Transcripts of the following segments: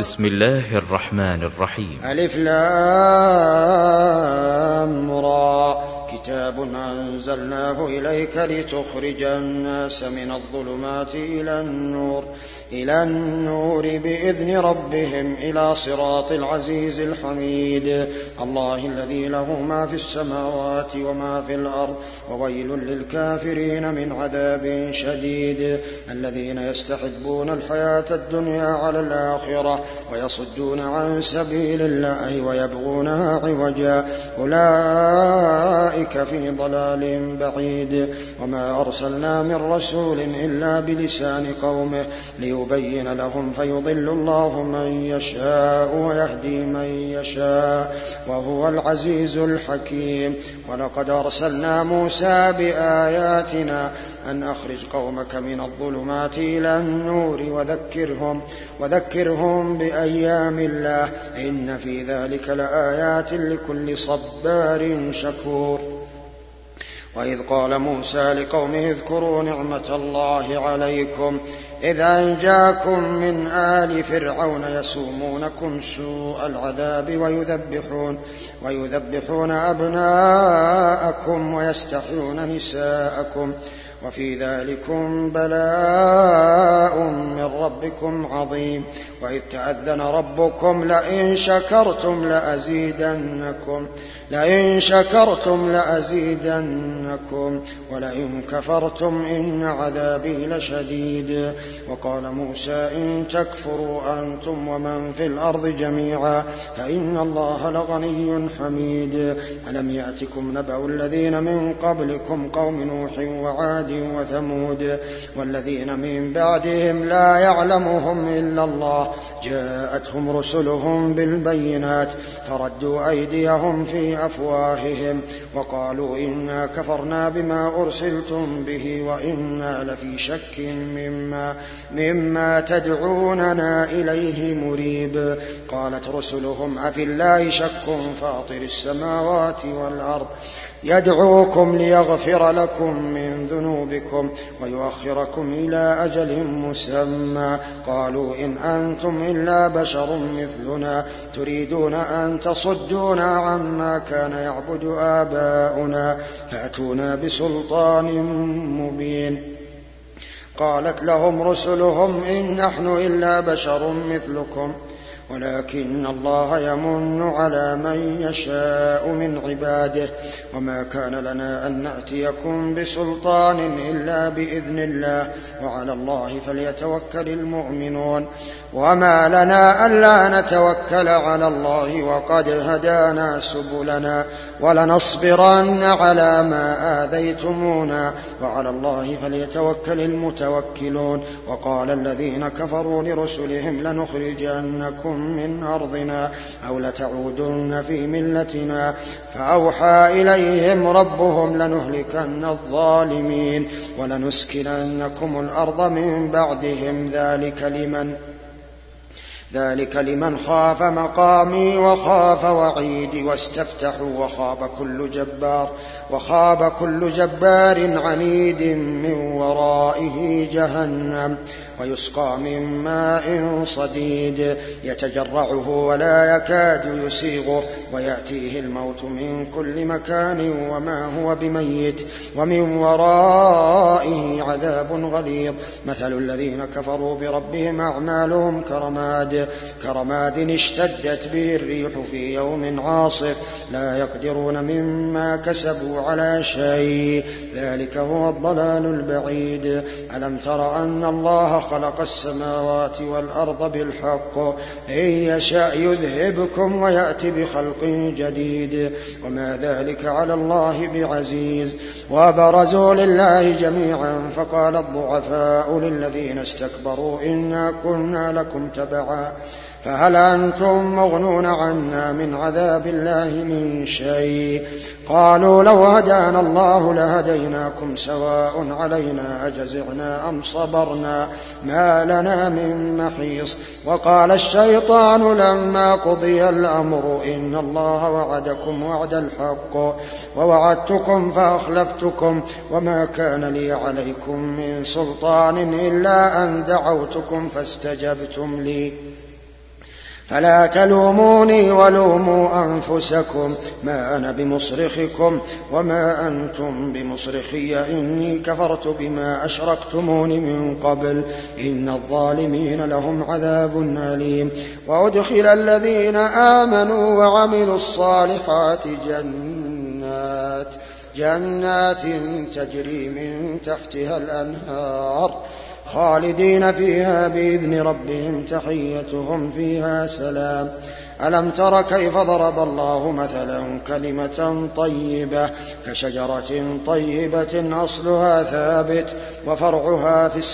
بسم الله الرحمن الرحيم. ألف لام را كتاب أنزلناه إليك لتخرج الناس من الظلمات إلى النور بإذن ربهم إلى صراط العزيز الحميد الله الذي له ما في السماوات وما في الأرض وويل للكافرين من عذاب شديد الذين يستحبون الحياة الدنيا على الآخرة ويصدون عن سبيل الله ويبغونها عوجا أولئك في ضلال بعيد وما أرسلنا من رسول إلا بلسان قومه ليبين لهم فيضل الله من يشاء ويهدي من يشاء وهو العزيز الحكيم ولقد أرسلنا موسى بآياتنا أن أخرج قومك من الظلمات إلى النور وذكرهم بأيام الله إن في ذلك لآيات لكل صبار شكور وإذ قال موسى لقومه اذكروا نعمة الله عليكم إذ أنجاكم من آل فرعون يسومونكم سوء العذاب ويذبحون أبناءكم ويستحيون نساءكم وفي ذلكم بلاء من ربكم عظيم وإذ تأذن ربكم لئن شكرتم لأزيدنكم ولئن كفرتم إن عذابي لشديد وقال موسى إن تكفروا أنتم ومن في الأرض جميعا فإن الله لغني حميد ألم يأتكم نبأ الذين من قبلكم قوم نوح وعاد وثمود والذين من بعدهم لا يعلمهم إلا الله جاءتهم رسلهم بالبينات فردوا أيديهم في أفواههم وقالوا إنا كفرنا بما أرسلتم به وإنا لفي شك مما تدعوننا إليه مريب قالت رسلهم أفي الله شك فاطر السماوات والأرض يدعوكم ليغفر لكم من ذنوبكم ويؤخركم إلى أجل مسمى قالوا إن أنتم إلا بشر مثلنا تريدون أن تصدونا عما كان يعبد آباؤنا فأتونا بسلطان مبين قالت لهم رسلهم إن نحن إلا بشر مثلكم ولكن الله يمن على من يشاء من عباده وما كان لنا أن نأتيكم بسلطان إلا بإذن الله وعلى الله فليتوكل المؤمنون وما لنا ألا نتوكل على الله وقد هدانا سبلنا ولنصبرن على ما آذيتمونا وعلى الله فليتوكل المتوكلون وقال الذين كفروا لرسلهم لنخرجنكم من أرضنا أو لتعودن في ملتنا فأوحى إليهم ربهم لنهلكن الظالمين ولنسكننكم الأرض من بعدهم ذلك لمن خاف مقامي وخاف وعيدي واستفتحوا وخاب كل جبار عنيد من ورائه جهنم ويسقى من ماء صديد يتجرعه ولا يكاد يسيغه ويأتيه الموت من كل مكان وما هو بميت ومن ورائه عذاب غليظ مثل الذين كفروا بربهم أعمالهم كرماد اشتدت به الريح في يوم عاصف لا يقدرون مما كسبوا على شيء ذلك هو الضلال البعيد ألم تر أن الله خلق السماوات والأرض بالحق إن يشاء يذهبكم ويأتي بخلق جديد وما ذلك على الله بعزيز وبرزوا لله جميعا فقال الضعفاء للذين استكبروا إنا كنا لكم تبعا فهل أنتم مغنون عنا من عذاب الله من شيء قالوا لو هدانا الله لهديناكم سواء علينا أجزعنا أم صبرنا ما لنا من محيص وقال الشيطان لما قضي الأمر إن الله وعدكم وعد الحق ووعدتكم فأخلفتكم وما كان لي عليكم من سلطان إلا أن دعوتكم فلا تلوموني ولوموا أنفسكم ما أنا بمصرخكم وما أنتم بمصرخي إني كفرت بما أشركتمون من قبل إن الظالمين لهم عذاب أليم. وأدخل الذين آمنوا وعملوا الصالحات جنات تجري من تحتها الأنهار خالدين فيها بإذن ربهم تحيتهم فيها سلام. ألم تر كيف ضرب الله مثلا كلمة طيبة كشجرة طيبة أصلها ثابت وفرعها في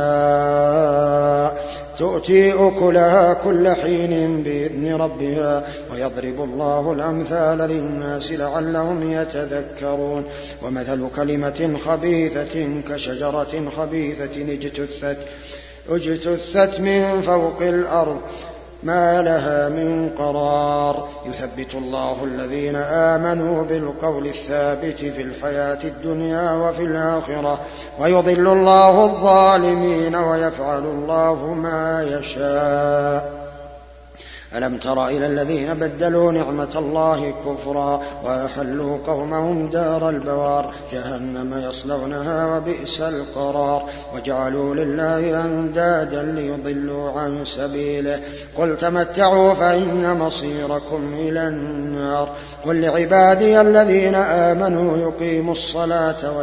السماء تؤتي أكلها كل حين بإذن ربها ويضرب الله الأمثال للناس لعلهم يتذكرون. ومثل كلمة خبيثة كشجرة خبيثة اجتثت من فوق الأرض ما لها من قرار يثبت الله الذين آمنوا بالقول الثابت في الحياة الدنيا وفي الآخرة ويضل الله الظالمين ويفعل الله ما يشاء. ألم تر إلى الذين بدلوا نعمة الله كفرا وأحلوا قومهم دار البوار جهنم يصلونها وبئس القرار وجعلوا لله أندادا ليضلوا عن سبيله قل تمتعوا فإن مصيركم إلى النار. قل لعبادي الذين آمنوا يقيموا الصلاة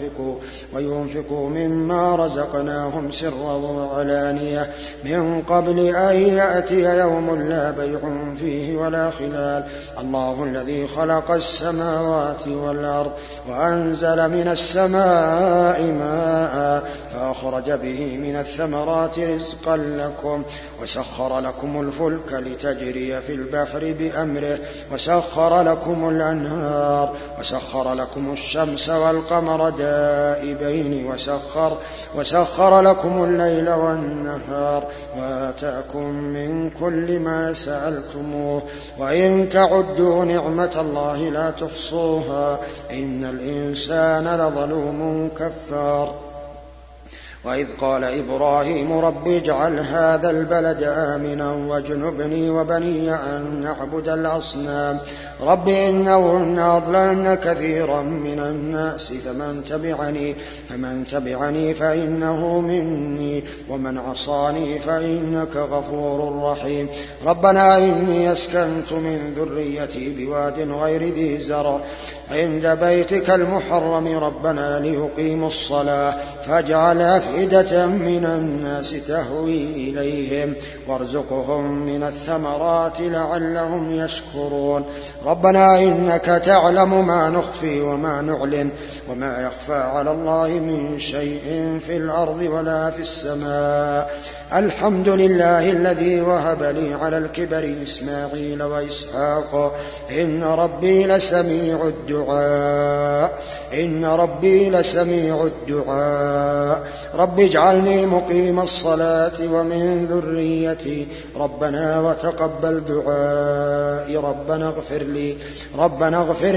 وينفقوا مما رزقناهم سرا وعلانية من قبل أن يأتي يوم لا بيع فيه ولا خلال. الله الذي خلق السماوات والأرض وأنزل من السماء ماء فأخرج به من الثمرات رزقا لكم وسخر لكم الفلك لتجري في البحر بأمره وسخر لكم الأنهار وسخر لكم الشمس والقمر دائبين وسخر لكم الليل والنهار وآتاكم من كل ما سألتموه وإن تعدوا نعمة الله لا تحصوها إن الإنسان لظلوم كفار. وإذ قال إبراهيم رب اجعل هذا البلد آمنا واجنبني وبني أن نعبد الأصنام رب إنهن أضللن كثيرا من الناس فمن تبعني فإنه مني ومن عصاني فإنك غفور رحيم. ربنا إني أسكنت من ذريتي بواد غير ذي زرع عند بيتك المحرم ربنا ليقيموا الصلاة فاجعل أفئدة من الناس تهوي إليهم وارزقهم من الثمرات لعلهم يشكرون. ربنا إنك تعلم ما نخفي وما نعلن وما يخفى على الله من شيء في الأرض ولا في السماء. الحمد لله الذي وهب لي على الكبر إسماعيل وإسحاق إن ربي لسميع الدعاء. رب اجعلني مقيم الصلاة ومن ذريتي ربنا وتقبل دعائي ربنا اغفر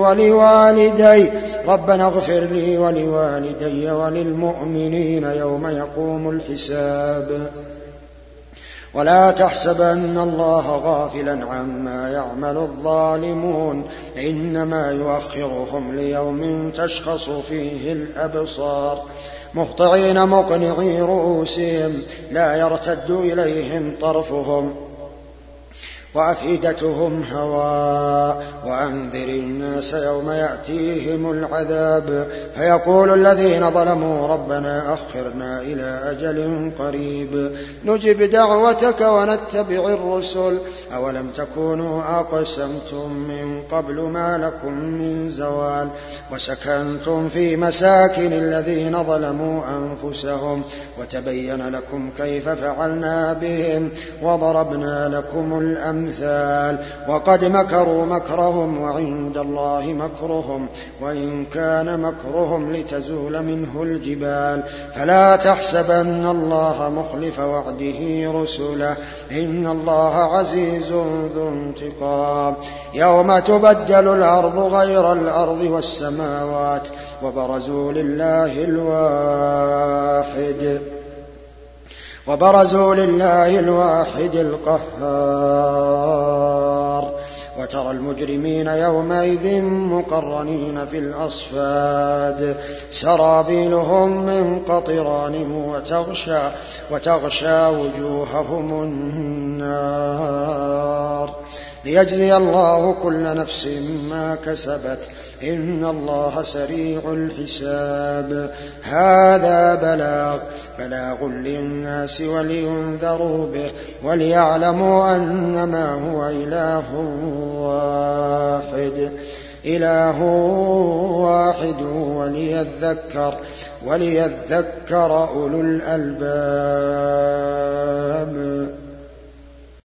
لي ولوالدي وللمؤمنين يوم يقوم الحساب. ولا تحسبن الله غافلا عما يعمل الظالمون إنما يؤخرهم ليوم تشخص فيه الأبصار مهطعين مقنعي رؤوسهم لا يرتد إليهم طرفهم وأفئدتهم هواء. وأنذر الناس يوم يأتيهم العذاب فيقول الذين ظلموا ربنا أخرنا إلى أجل قريب نجب دعوتك ونتبع الرسل أولم تكونوا أقسمتم من قبل ما لكم من زوال وسكنتم في مساكن الذين ظلموا أنفسهم وتبين لكم كيف فعلنا بهم وضربنا لكم الأمثال وقد مكروا مكرهم وعند الله مكرهم وإن كان مكرهم لتزول منه الجبال فلا تحسبن الله مخلف وعده رسله إن الله عزيز ذو انتقام. يوم تبدل الأرض غير الأرض والسماوات وبرزوا لله الواحد وبرزوا لله الواحد القهار وترى المجرمين يومئذ مقرنين في الأصفاد سرابيلهم من قطران وتغشى وجوههم النار ليجزي الله كل نفس ما كسبت إن الله سريع الحساب هذا بلاغ للناس ولينذروا به وليعلموا أنما هو إله واحد وليذكر أولو الألباب